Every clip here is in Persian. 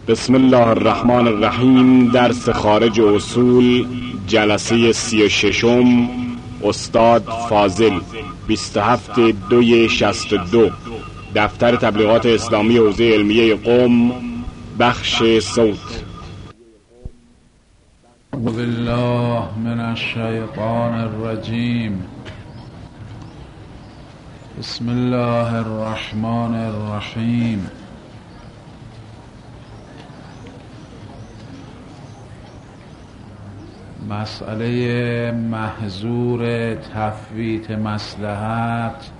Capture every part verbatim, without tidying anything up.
بسم الله الرحمن الرحیم. درس خارج اصول، جلسه سی و ششم. استاد فاضل، بیست و هفت دوی شصت و دو، دفتر تبلیغات اسلامی حوزه علمیه قم، بخش صوت. بالله من الشیطان الرجیم. بسم الله الرحمن الرحیم. مسئله محظور تفویت مصلحت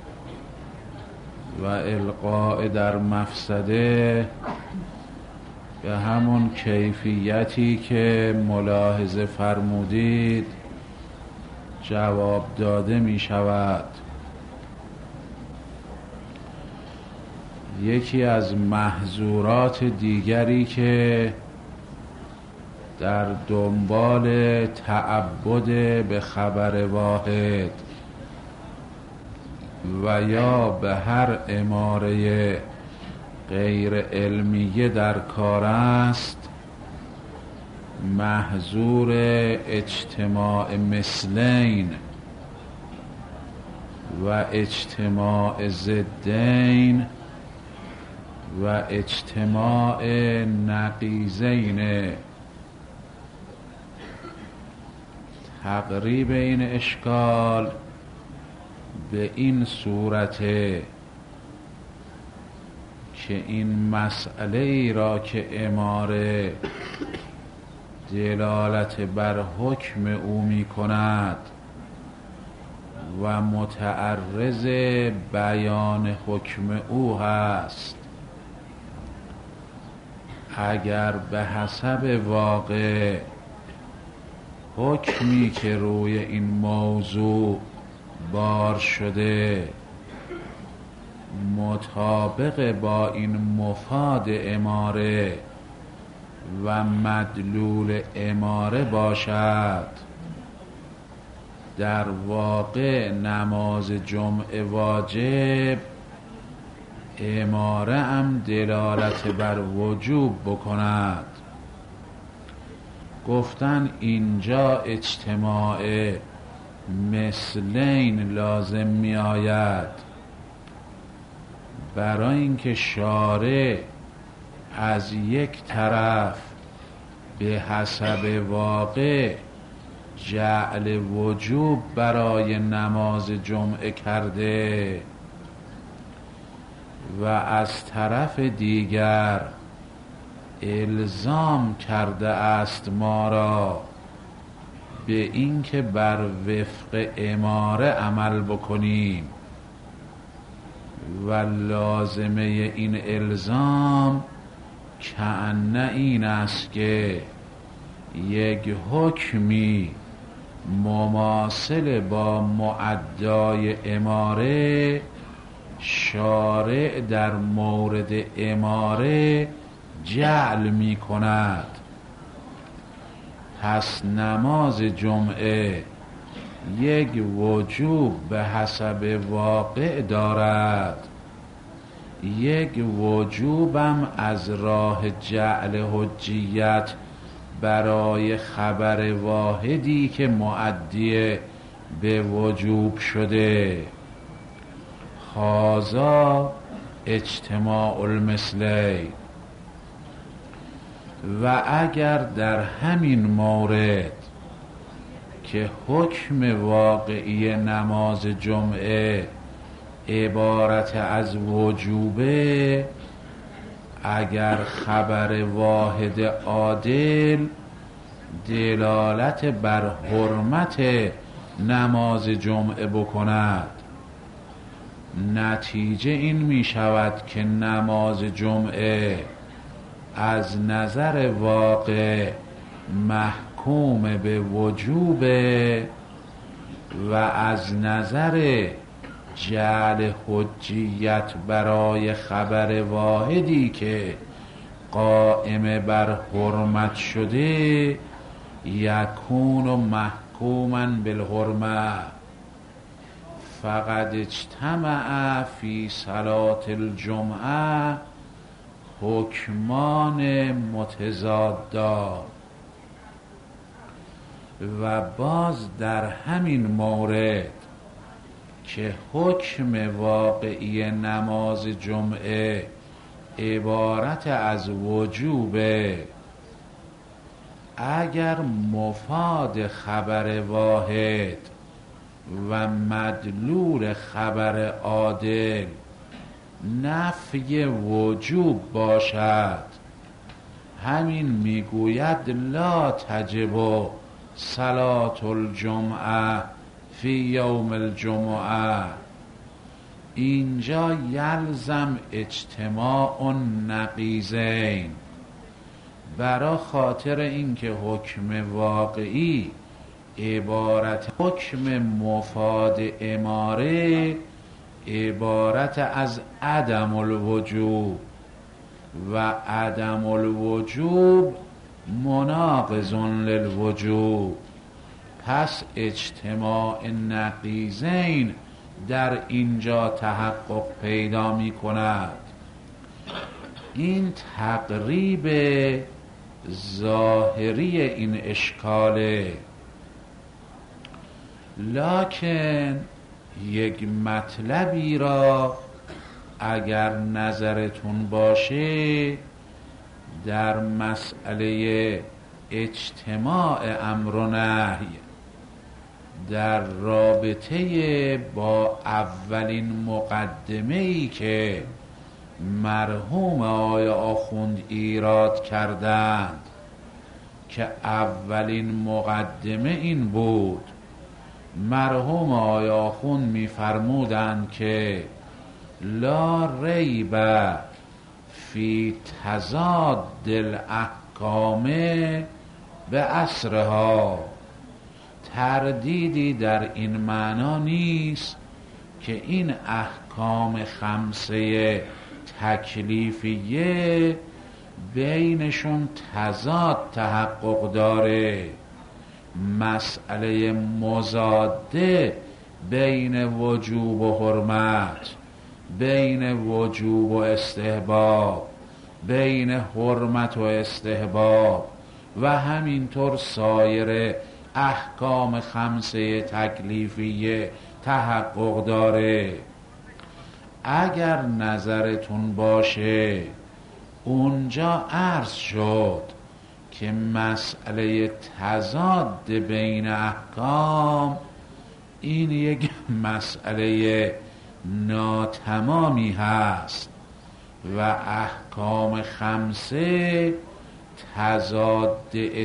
و القاء در مفسده به همون کیفیتی که ملاحظه فرمودید جواب داده می شود. یکی از محظورات دیگری که در دنبال تعبد به خبر واحد و یا به هر اماره غیر علمیه در کار است، محظور اجتماع مثلین و اجتماع ضدین و اجتماع نقیضین. تقریب این اشکال به این صورته که این مسئله ای را که اماره دلالت بر حکم او می کند و متعرض بیان حکم او هست، اگر به حسب واقع حکمی که روی این موضوع بار شده مطابق با این مفاد اماره و مدلول اماره باشد، در واقع نماز جمعه واجب اماره هم دلالت بر وجوب بکند. گفتن اینجا اجتماع مثلین لازم می آید برای اینکه شارع از یک طرف به حسب واقع جعل وجوب برای نماز جمعه کرده و از طرف دیگر الزام کرده است ما را به اینکه بر وفق اماره عمل بکنیم و لازمه این الزام کأن این است که یک حکمی مماثل با معدای اماره شارع در مورد اماره جعل می کند. پس نماز جمعه یک وجوب به حسب واقع دارد، یک وجوبم از راه جعل حجیت برای خبر واحدی که مؤدی به وجوب شده. هذا اجتماع المثلین. و اگر در همین مورد که حکم واقعی نماز جمعه عبارت از وجوبه، اگر خبر واحد عادل دلالت بر حرمت نماز جمعه بکند، نتیجه این می شود که نماز جمعه از نظر واقع محکوم به وجوب و از نظر جعل حجیت برای خبر واحدی که قائم بر حرمت شده یکون محکوما بالحرمه. فقد اجتمع فی صلاة الجمعه حکمان متضادات و باز در همین مورد که حکم واقعی نماز جمعه عبارت از وجوبه، اگر مفاد خبر واحد و مدلول خبر عادل نفی وجوب باشد، همین میگوید لا تجب صلاة الجمعه فی یوم الجمعه. اینجا یلزم اجتماع نقیضین، برا خاطر اینکه حکم واقعی عبارت حکم مفاد اماره عبارت از عدم الوجوب و عدم الوجوب مناقض للوجوب، پس اجتماع نقیضین در اینجا تحقق پیدا می کند. این تقریب ظاهری این اشکاله، لکن یک مطلبی را اگر نظرتون باشه در مسئله اجتماع امر و نهی در رابطه با اولین مقدمه‌ای که مرحوم آقای آخوند ایراد کردند که اولین مقدمه این بود، مرحوم آقای آخوند می‌فرمودند که لا ریب فی تضاد الاحکام به اسرها، تردیدی در این معنا نیست که این احکام خمسه تکلیفیه بینشون تضاد تحقق داره، مسئله مضاده بین وجوب و حرمت، بین وجوب و استحباب، بین حرمت و استحباب و همینطور سایر احکام خمسه تکلیفیه تحقق داره. اگر نظرتون باشه اونجا عرض شد که مسئله تضاد بین احکام این یک مسئله ناتمامی هست و احکام خمسه تضاد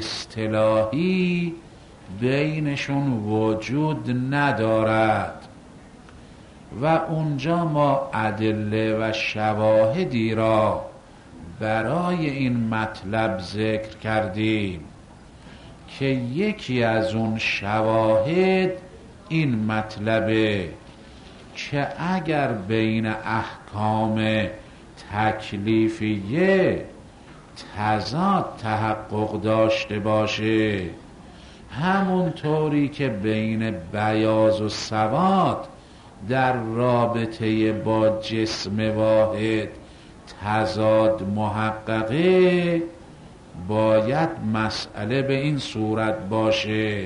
اصطلاحی بینشون وجود ندارد و اونجا ما ادله و شواهدی را برای این مطلب ذکر کردیم که یکی از اون شواهد این مطلبه که اگر بین احکام تکلیفیه تضاد تحقق داشته باشه، همون طوری که بین بیاض و سواد در رابطه با جسم واحد تضاد محققه، باید مسئله به این صورت باشه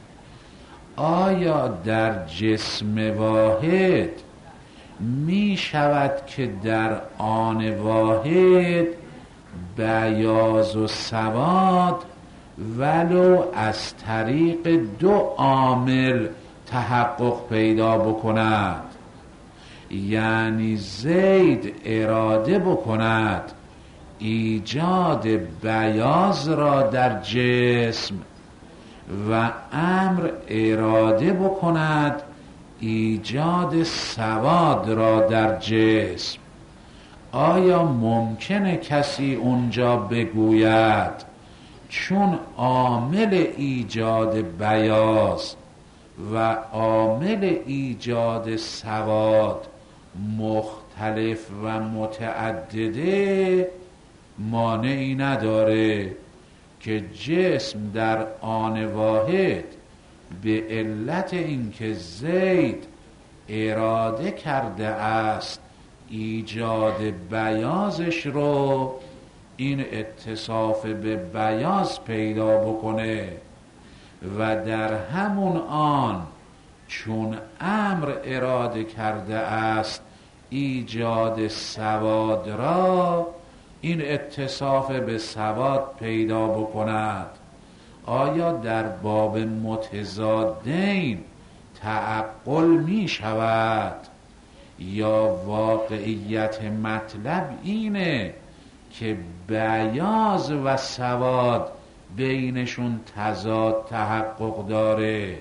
آیا در جسم واحد می شود که در آن واحد بیاض و سواد ولو از طریق دو عامل تحقق پیدا بکند، یعنی زید اراده بکند ایجاد بیاض را در جسم و امر اراده بکند ایجاد سواد را در جسم، آیا ممکنه کسی اونجا بگوید چون عامل ایجاد بیاض و عامل ایجاد سواد مختلف و متعدده مانعی نداره که جسم در آن واحد به علت اینکه زید اراده کرده است ایجاد بیازش رو این اتصاف به بیاز پیدا بکنه و در همون آن چون امر اراده کرده است ایجاد سواد را، این اتصاف به سواد پیدا بکند. آیا در باب متضادین تعقل می شود یا واقعیت مطلب اینه که بیاز و سواد بینشون تضاد تحقق داره؟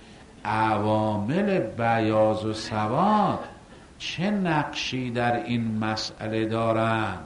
عوامل بیاز و سواد چه نقشی در این مسئله دارند؟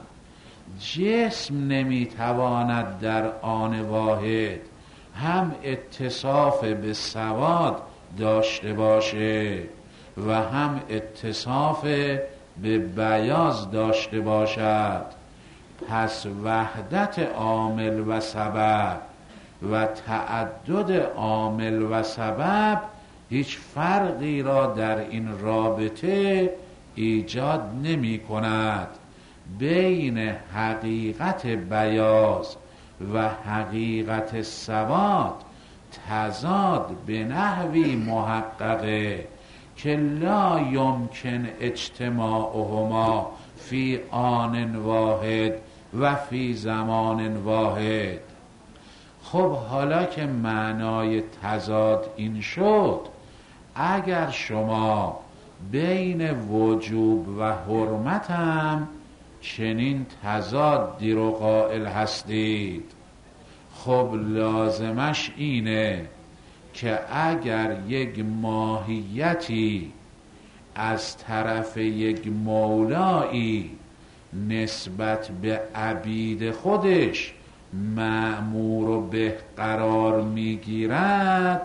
جسم نمیتواند در آن واحد هم اتصاف به سواد داشته باشه و هم اتصاف به بیاز داشته باشد. پس وحدت عامل و سبب و تعدد عامل و سبب هیچ فرقی را در این رابطه ایجاد نمی کند. بین حقیقت بیاز و حقیقت سواد تضاد به نحوی محققه که لا یمکن اجتماعهما فی آن واحد و فی زمان واحد. خب حالا که معنای تضاد این شد، اگر شما بین وجوب و حرمت هم چنین تضادی رو قائل هستید، خب لازمش اینه که اگر یک ماهیتی از طرف یک مولایی نسبت به عبید خودش مأمور و به قرار میگیرد،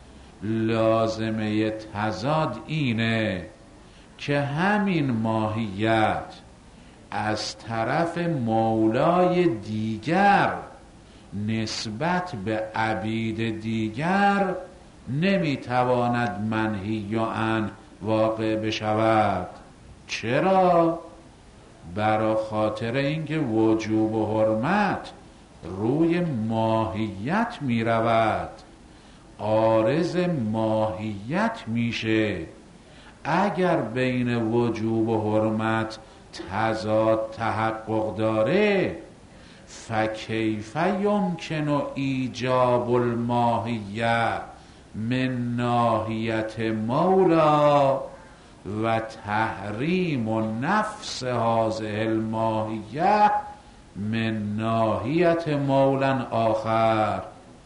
لازمه تضاد اینه که همین ماهیت از طرف مولای دیگر نسبت به عبید دیگر نمیتواند منهی عن واقع بشود. چرا؟ برا خاطر اینکه وجوب و حرمت روی ماهیت می رود، عارض ماهیت میشه. اگر بین وجوب و حرمت تضاد تحقق داره، فکیف یمکن ایجاب الماهیه من ناحیت مولا و تحریم و نفس هذه الماهیه من ناحیت مولا آخر.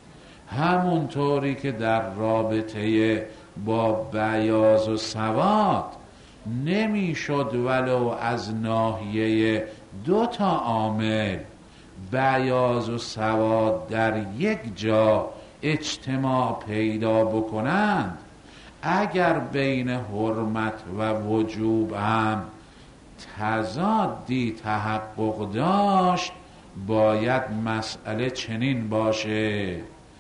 همونطوری که در رابطه با بیاز و سواد نمیشد ولو از ناحیه دو تا عامل بیاز و سواد در یک جا اجتماع پیدا بکنند، اگر بین حرمت و وجوب هم تضادی تحقق داشت، باید مسئله چنین باشه: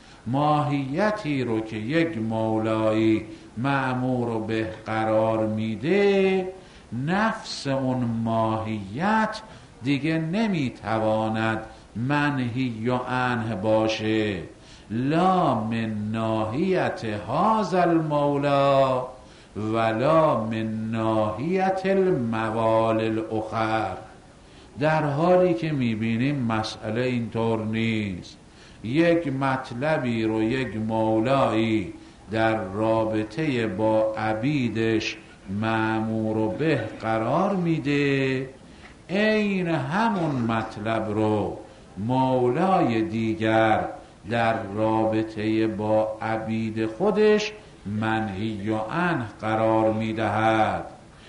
ماهیتی رو که یک مولایی مأمور رو به قرار میده، نفس اون ماهیت دیگه نمیتواند منهی عنه باشه، لا من ناحیت هذا المولا ولا من ناحیت الموال الاخر. در حالی که میبینیم مسئله اینطور نیست. یک مطلبی رو یک مولایی در رابطه با عبیدش مأمور و به قرار میده، این همون مطلب رو مولای دیگر در رابطه با عبید خودش منهی عنه قرار میدهد.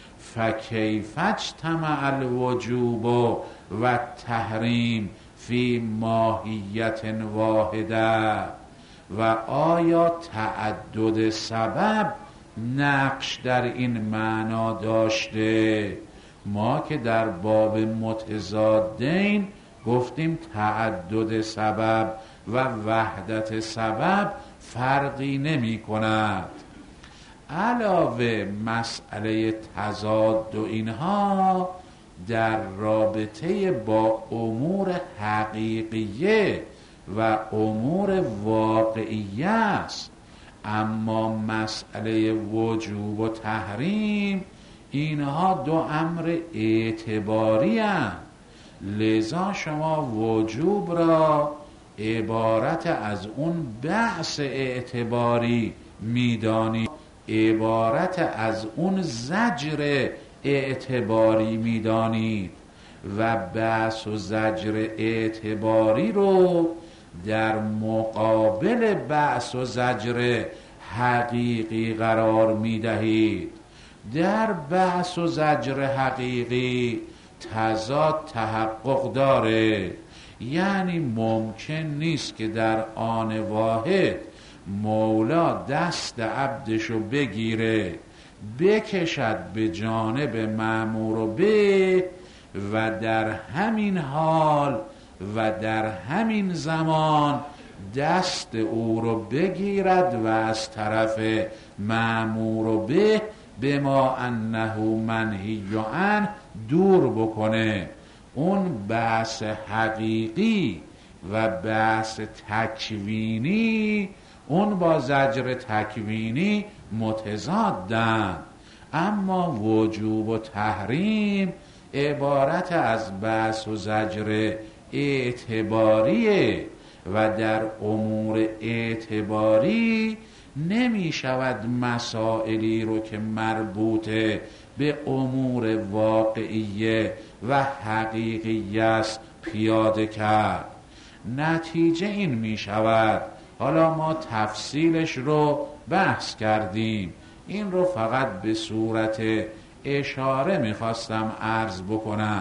فکیف اجتمع الوجوب و تحریم فی ماهیت واحده؟ و آیا تعدد سبب نقش در این معنا داشته؟ ما که در باب متضادین گفتیم تعدد سبب و وحدت سبب فرقی نمی کند. علاوه مسئله تضاد و اینها در رابطه با امور حقیقیه و امور واقعیه است، اما مسئله وجوب و تحریم اینها دو امر اعتباری هستند. لذا شما وجوب را عبارت از اون بحث اعتباری میدانید، عبارت از اون زجر اعتباری میدانید و بحث و زجر اعتباری رو در مقابل بحث و زجر حقیقی قرار میدهید. در بحث و زجر حقیقی تضاد تحقق داره، یعنی ممکن نیست که در آن واحد مولا دست عبدشو بگیره بکشد به جانب مأمور و به و در همین حال و در همین زمان دست او رو بگیرد و از طرف مأمور و به به ما انه منهی عنه دور بکنه. اون بحث حقیقی و بحث تکوینی اون با زجر تکوینی متضادن، اما وجوب و تحریم عبارت از بحث و زجر اعتباریه و در امور اعتباری نمی شود مسائلی رو که مربوطه به امور واقعیه و حقیقی است پیاده کرد. نتیجه این می شود، حالا ما تفصیلش رو بحث کردیم، این رو فقط به صورت اشاره میخواستم عرض بکنم.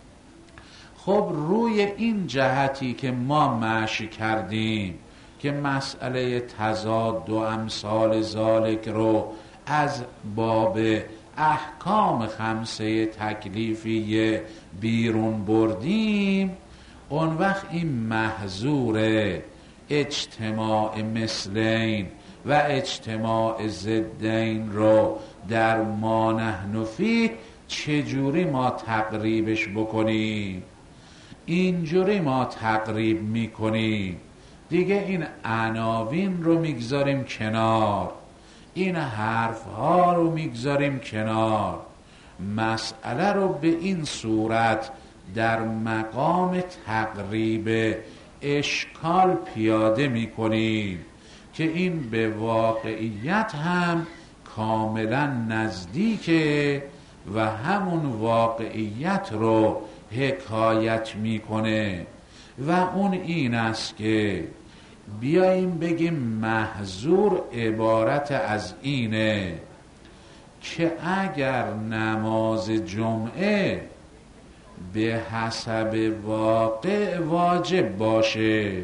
خب روی این جهتی که ما مشی کردیم که مسئله تضاد و امثال ذالک رو از باب احکام خمسه تکلیفی بیرون بردیم، اون وقت این محظور اجتماع مثلین و اجتماع ضدین رو در ما نحن فیه چجوری ما تقریبش بکنیم؟ اینجوری ما تقریب میکنیم دیگه. این عناوین رو میگذاریم کنار، این حرف ها رو میگذاریم کنار، مسئله رو به این صورت در مقام تقریب اشکال پیاده میکنیم که این به واقعیت هم کاملا نزدیکه و همون واقعیت رو حکایت میکنه و اون این است که بیاییم بگیم محظور عبارت از اینه که اگر نماز جمعه به حسب واقع واجب باشه،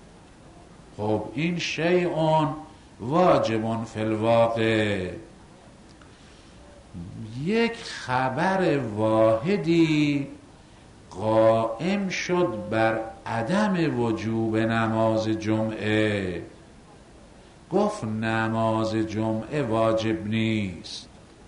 خب این شیء واجب فی الواقع، یک خبر واحدی قائم شد بر عدم وجوب نماز جمعه، گفت نماز جمعه واجب نیست.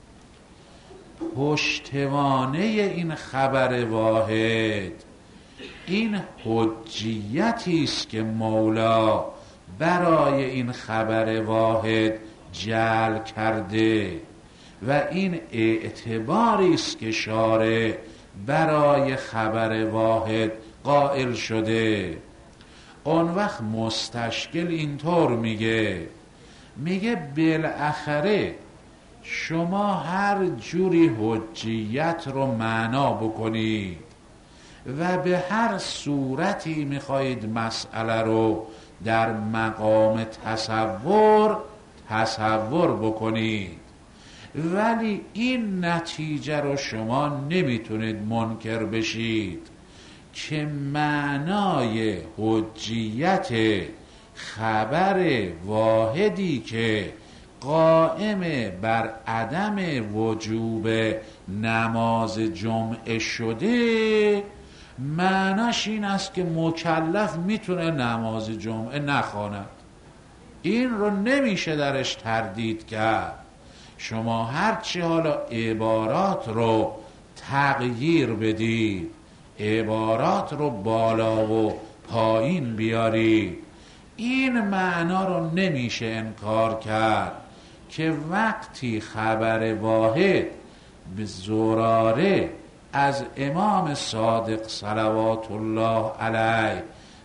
پشتوانه این خبر واحد این حجیتی است که مولا برای این خبر واحد جعل کرده و این اعتباری است که شارع برای خبر واحد قائل شده. اون وقت مستشکل اینطور میگه میگه بالاخره شما هر جوری حجیت رو معنا بکنید و به هر صورتی میخواهید مسئله رو در مقام تصور تصور بکنید، ولی این نتیجه رو شما نمیتونید منکر بشید که معنای حجیت خبر واحدی که قائم بر عدم وجوب نماز جمعه شده معناش این است که مکلف میتونه نماز جمعه نخواند. این رو نمیشه درش تردید کرد. شما هرچی حالا عبارات رو تغییر بدید، عبارات رو بالا و پایین بیارید، این معنا رو نمیشه انکار کرد که وقتی خبر واحد به زراره از امام صادق صلوات الله علیه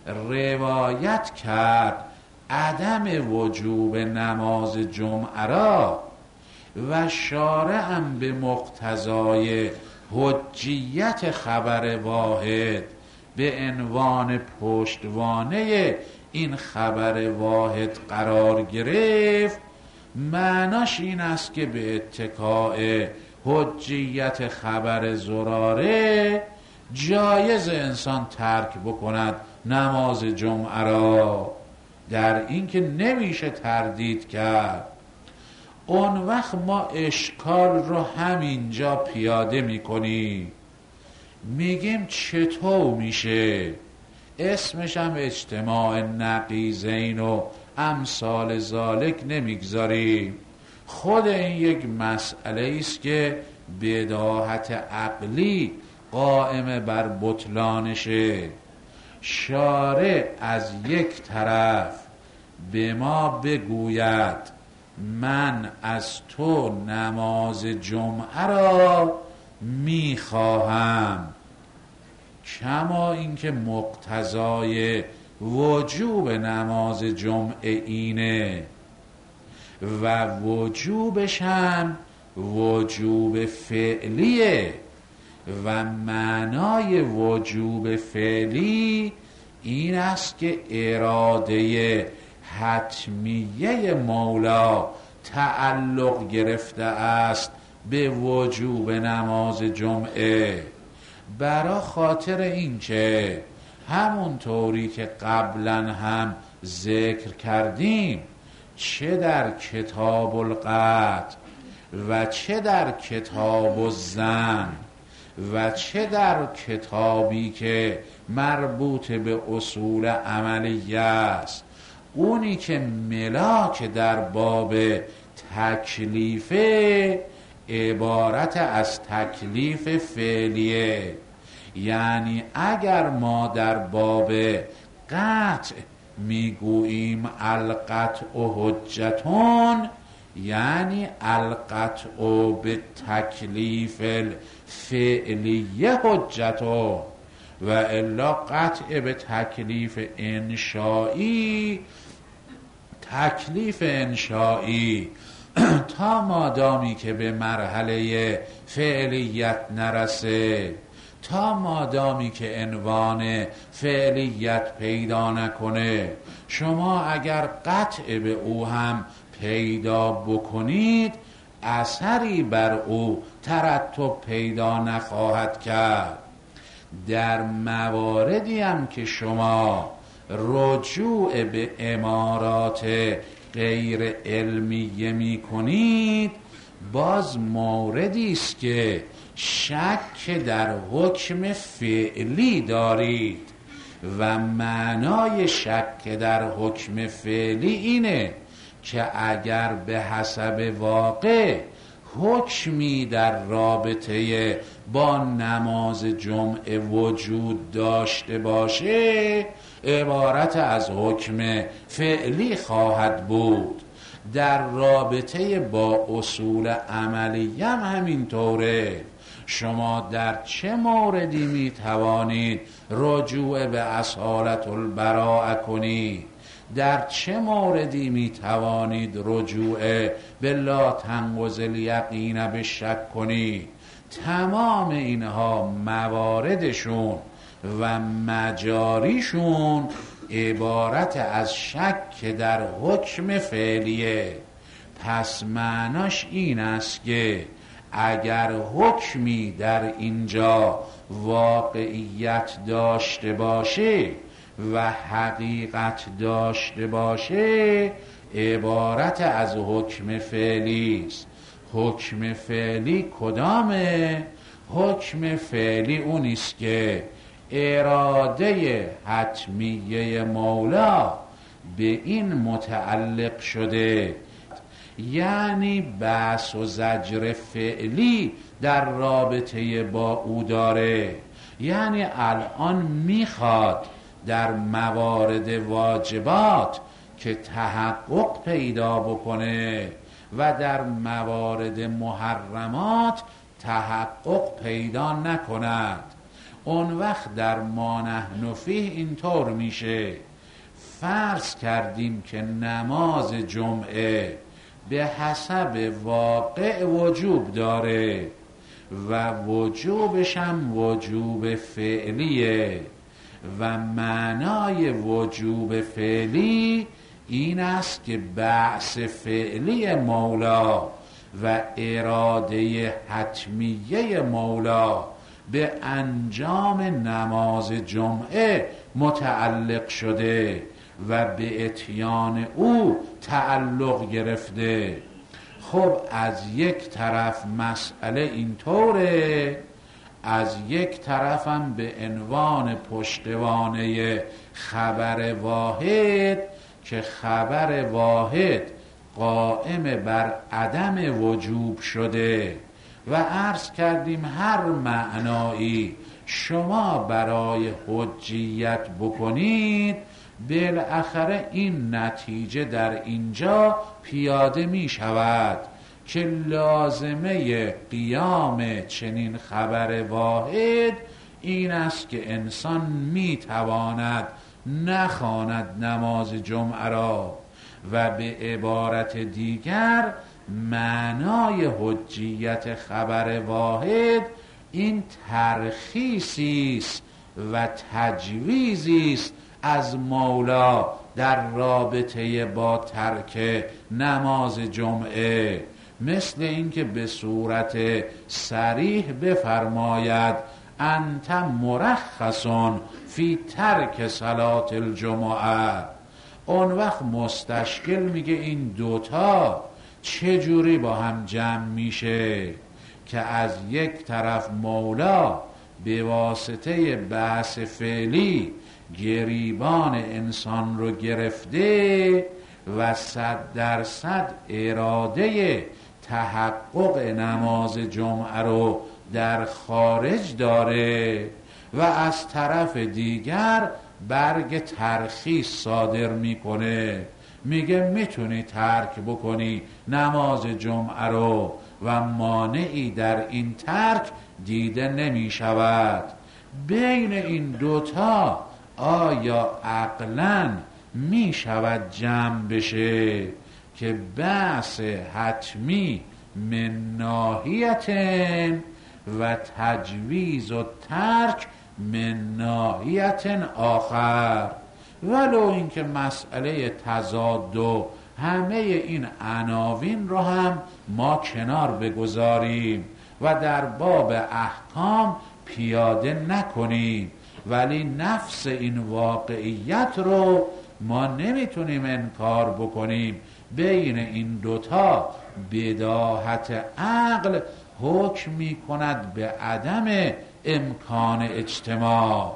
روایت کرد عدم وجوب نماز جمعه را و شارعم به مقتضای حجیت خبر واحد به عنوان پشتوانه این خبر واحد قرار گرفت، معناش این است که به اتکاء حجیت خبر زراره جایز انسان ترک بکند نماز جمعه را. در این که نمیشه تردید کرد. اون وقت ما اشکال رو همینجا پیاده میکنیم، میگیم چطور میشه؟ اسمش هم اجتماع نقیضین و امثال ذالک نمیگذاریم. خود این یک مسئله است که بداهت عقلی قائم بر بطلانشه. شارع از یک طرف به ما بگوید من از تو نماز جمعه را میخواهم، کما اینکه مقتضای وجوب نماز جمعه اینه و وجوبش هم وجوب فعلیه و معنای وجوب فعلی این است که اراده حتمیه مولا تعلق گرفته است به وجوب نماز جمعه. برا خاطر این که همون طوری که قبلا هم ذکر کردیم، چه در کتاب القطع و چه در کتاب الظن و چه در کتابی که مربوط به اصول عملیه است، اونی که ملاک در باب تکلیفه عبارت از تکلیف فعلیه. یعنی اگر ما در باب قطع میگوییم القطع حجتون، یعنی القطع به تکلیف فعلیه حجتون، و الا قطع به تکلیف انشایی، تکلیف انشایی تا مادامی که به مرحله فعلیت نرسه، تا مادامی که عنوان فعلیت پیدا نکنه، شما اگر قطع به او هم پیدا بکنید اثری بر او ترتب پیدا نخواهد کرد. در مواردی هم که شما رجوع به امارات غیر علمیه می کنید، باز موردی است که شک در حکم فعلی دارید و معنای شک در حکم فعلی اینه که اگر به حسب واقع حکمی در رابطه با نماز جمعه وجود داشته باشه، عبارت از حکم فعلی خواهد بود. در رابطه با اصول عملیه هم همینطوره. شما در چه موردی می توانید رجوع به اصالت البراءه کنید؟ در چه موردی می توانید رجوع به لا تنقض الیقین به شک کنید؟ تمام اینها مواردشون و مجاریشون عبارت از شک در حکم فعلیه. پس معناش این است که اگر حکمی در اینجا واقعیت داشته باشه و حقیقت داشته باشه، عبارت از حکم فعلی است. حکم فعلی کدامه؟ حکم فعلی اونی است که اراده حتمیه مولا به این متعلق شده، یعنی بحث و زجر فعلی در رابطه با او داره. یعنی الان میخواد در موارد واجبات که تحقق پیدا بکنه و در موارد محرمات تحقق پیدا نکند. اون وقت در ما نحن فیه اینطور میشه. فرض کردیم که نماز جمعه به حسب واقع وجوب داره و وجوبش هم وجوب فعلیه و معنای وجوب فعلی این است که بعث فعلی مولا و اراده حتمیه مولا به انجام نماز جمعه متعلق شده و به اتیان او تعلق گرفته. خب از یک طرف مسئله اینطوره، از یک طرفم به عنوان پشتوانه خبر واحد که خبر واحد قائم بر عدم وجوب شده و عرض کردیم هر معنایی شما برای حجیت بکنید بالاخره این نتیجه در اینجا پیاده می شود که لازمه قیام چنین خبر واحد این است که انسان می تواند نخواند نماز جمعه را و به عبارت دیگر معنای حجیت خبر واحد این ترخیصی است و تجویزی است از مولا در رابطه با ترک نماز جمعه، مثل اینکه به صورت صریح بفرماید انت مرخصون فی ترک صلات الجمعه. اون وقت مستشکل میگه این دوتا چجوری با هم جمع میشه که از یک طرف مولا به واسطه بحث فعلی گریبان انسان رو گرفته و صد درصد اراده تحقق نماز جمعه رو در خارج داره و از طرف دیگر برگ ترخیص صادر میکنه، میگه میتونی ترک بکنی نماز جمعه رو و مانعی در این ترک دیده نمیشود. بین این دوتا آیا عقلاً می شود جمع بشه که بحث حتمی من ناحیتن و تجویز و ترک من ناحیت آخر، ولو اینکه مسئله تضاد و همه این عناوین رو هم ما کنار بگذاریم و در باب احکام پیاده نکنیم، ولی نفس این واقعیت رو ما نمیتونیم انکار بکنیم. بین این دوتا بداهت عقل حکم میکند به عدم امکان اجتماع.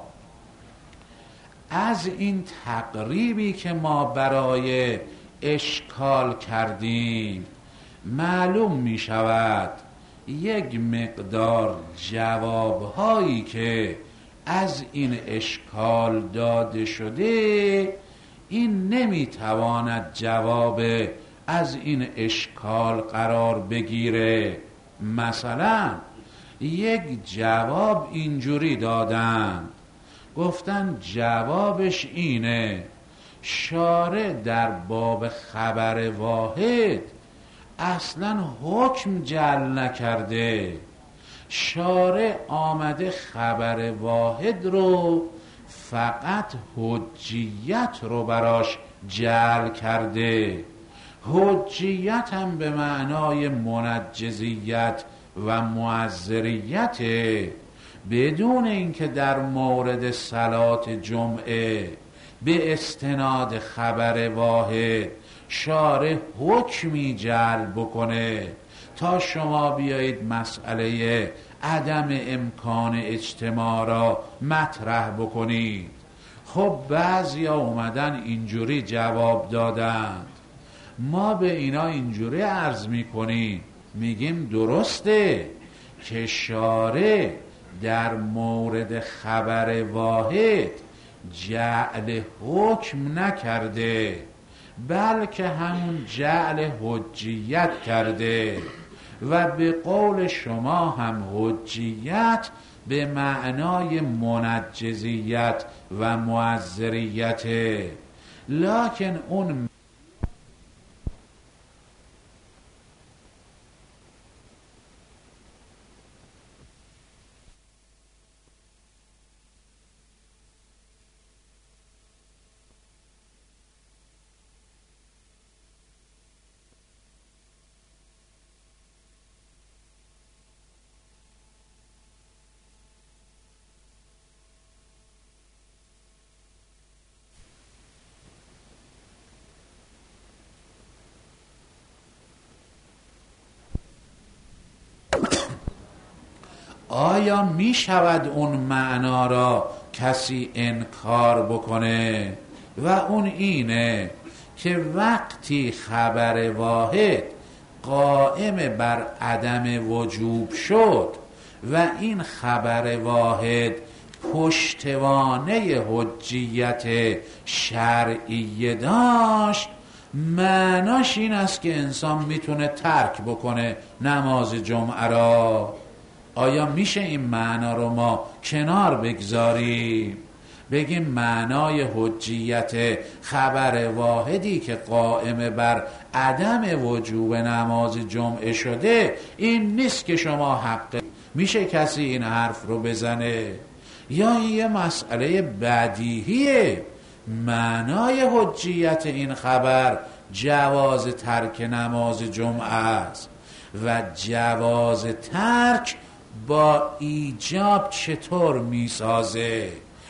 از این تقریبی که ما برای اشکال کردیم معلوم می شود یک مقدار جوابهایی که از این اشکال داده شده این نمیتواند جواب از این اشکال قرار بگیره. مثلا یک جواب اینجوری دادن، گفتن جوابش اینه شارع در باب خبر واحد اصلا حکم جعل نکرده، شارع آمده خبر واحد رو فقط حجیت رو براش جعل کرده. حجیت هم به معنای منجزیت و معذریت، بدون اینکه در مورد صلات جمعه به استناد خبر واحد شارع حکمی جعل بکنه تا شما بیایید مسئله عدم امکان اجتماع را مطرح بکنید. خب بعضی ها اومدن اینجوری جواب دادند، ما به اینا اینجوری عرض میکنیم، میگیم درسته که شارع در مورد خبر واحد جعل حکم نکرده، بلکه همون جعل حجیت کرده. و به قول شما هم حجیت به معنای منجزیت و معذریت، لکن اون آیا می شود اون معنا را کسی انکار بکنه؟ و اون اینه که وقتی خبر واحد قائم بر عدم وجوب شد و این خبر واحد پشتوانه حجیت شرعی داشت، معناش این است که انسان میتونه ترک بکنه نماز جمعه را. آیا میشه این معنا رو ما کنار بگذاریم، بگیم معنای حجیت خبر واحدی که قائم بر عدم وجوب نماز جمعه شده این نیست که شما حق؟ میشه کسی این حرف رو بزنه؟ یا این یه مسئله بدیهیه، معنای حجیت این خبر جواز ترک نماز جمعه است و جواز ترک با ایجاب چطور میسازه؟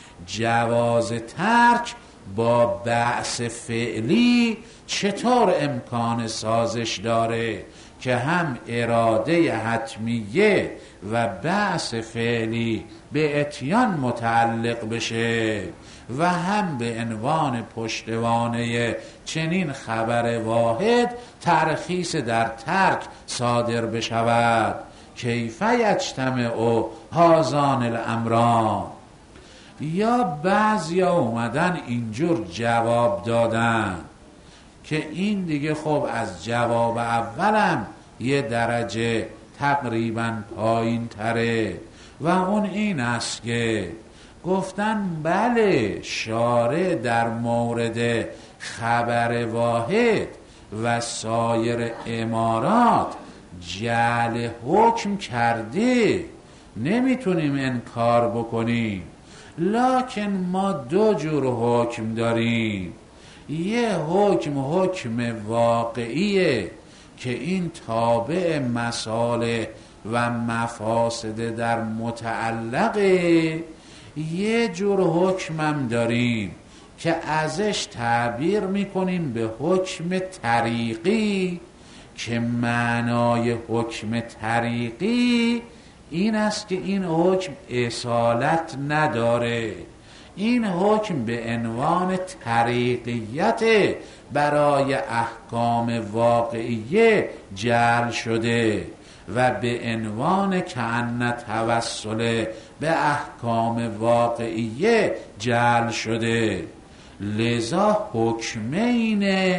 جواز ترک با بعث فعلی چطور امکان سازش داره که هم اراده حتمیه و بعث فعلی به اتیان متعلق بشه و هم به عنوان پشتوانه چنین خبر واحد ترخیص در ترک صادر بشود؟ کیف یجتمع هذان الامران؟ یا بعضیا اومدن اینجور جواب دادن که این دیگه خب از جواب اولم یه درجه تقریبا پایین تره و اون این است که گفتن بله شارع در مورد خبر واحد و سایر امارات جعل حکم کرده، نمیتونیم انکار بکنیم، لکن ما دو جور حکم داریم. یه حکم حکم واقعیه که این تابع مصالح و مفاسد در متعلقه، یه جور حکمم داریم که ازش تعبیر میکنیم به حکم طریقی که معنای حکم طریقی این است که این حکم اصالت نداره، این حکم به عنوان طریقیت برای احکام واقعیه جعل شده و به عنوان کأن توسل به احکام واقعیه جعل شده. لذا حکمین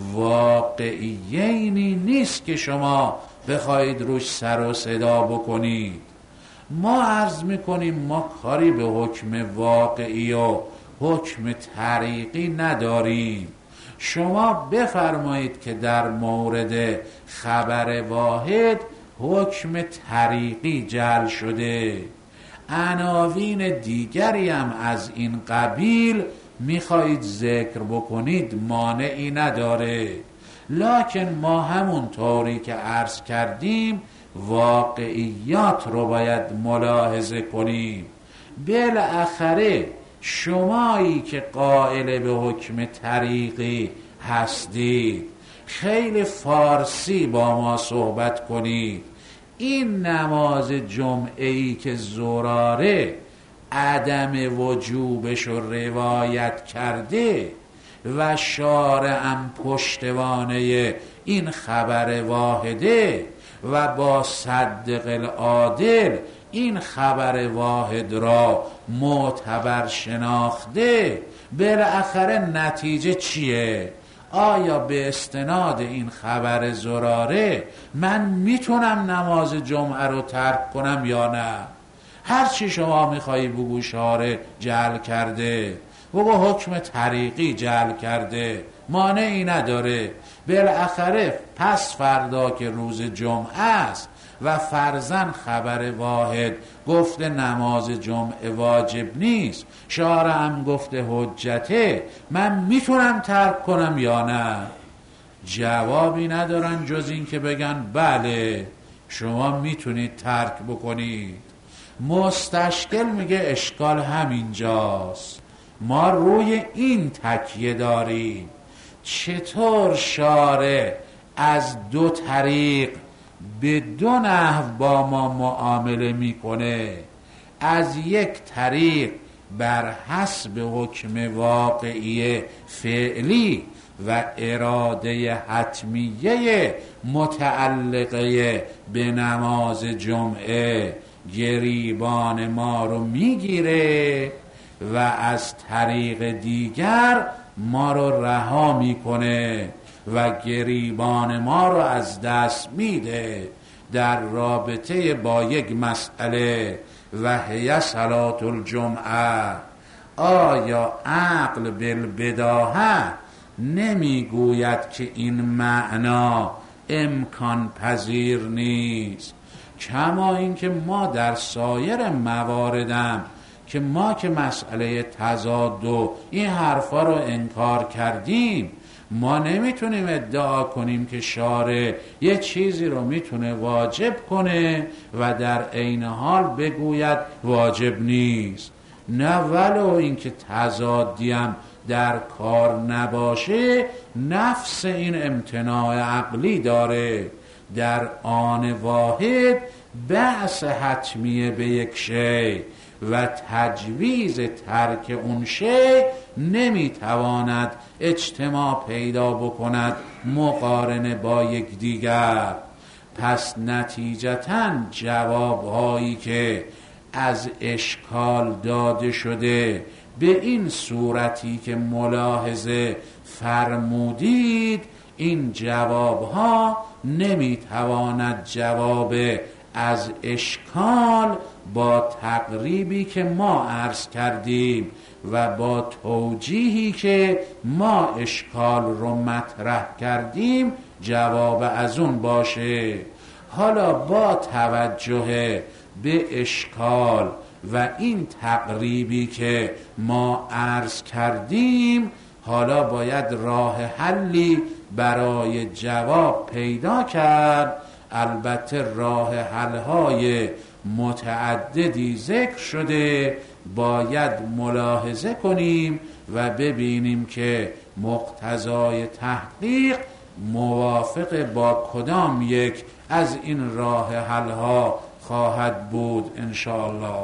واقعیینی نیست که شما بخواید روش سر و صدا بکنید. ما عرض میکنیم ما کاری به حکم واقعی و حکم طریقی نداریم. شما بفرمایید که در مورد خبر واحد حکم طریقی جعل شده، عناوین دیگری هم از این قبیل میخواهید ذکر بکنید مانعی نداره، لکن ما همون طوری که عرض کردیم واقعیات رو باید ملاحظه کنیم. بالاخره شمایی که قائل به حکم طریقی هستید خیلی فارسی با ما صحبت کنید. این نماز جمعه‌ای که زراره عدم وجوبش رو روایت کرده و شارعم پشتوانه این خبر واحده و با صدق العادل این خبر واحد را معتبر شناخته، بالاخره نتیجه چیه؟ آیا به استناد این خبر زراره من میتونم نماز جمعه رو ترک کنم یا نه؟ هرچی شما میخوایی بگو شارع جعل کرده، بگو حکم طریقی جعل کرده، مانعی نداره. بالاخره پس فردا که روز جمعه است و فرضاً خبر واحد گفته نماز جمعه واجب نیست، شارع هم گفته حجته، من میتونم ترک کنم یا نه؟ جوابی ندارن جز این که بگن بله شما میتونید ترک بکنید. مستشکل میگه اشکال همینجاست، ما روی این تکیه داریم. چطور شارع از دو طریق به دو نحو با ما معامله میکنه؟ از یک طریق بر حسب حکم واقعی فعلی و اراده حتمیه متعلقه به نماز جمعه گریبان ما رو میگیره و از طریق دیگر ما رو رها میکنه و گریبان ما رو از دست میده در رابطه با یک مسئله و هی صلاة الجمعه. آیا عقل بالبداهه نمیگوید که این معنا امکان پذیر نیست؟ کما اینکه ما در سایر مواردم که ما که مسئله تضاد و این حرفا رو انکار کردیم، ما نمیتونیم ادعا کنیم که شارع یه چیزی رو میتونه واجب کنه و در عین حال بگوید واجب نیست. نه ولو اینکه تضادی هم در کار نباشه، نفس این امتناع عقلی داره. در آن واحد بحث حتمیه به یک شی و تجویز ترک اون شی نمیتواند اجتماع پیدا بکند مقارنه با یک دیگر. پس نتیجتاً جوابهایی که از اشکال داده شده به این صورتی که ملاحظه فرمودید، این جوابها نمیتواند جواب از اشکال با تقریبی که ما عرض کردیم و با توجیهی که ما اشکال رو مطرح کردیم جواب از اون باشه. حالا با توجه به اشکال و این تقریبی که ما عرض کردیم، حالا باید راه حلی برای جواب پیدا کرد. البته راه حل‌های متعددی ذکر شده، باید ملاحظه کنیم و ببینیم که مقتضای تحقیق موافق با کدام یک از این راه حل‌ها خواهد بود انشاءالله.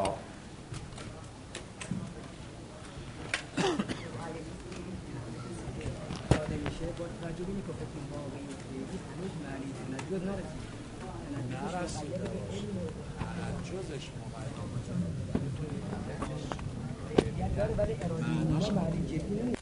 برای ارائه معناش معنی جدی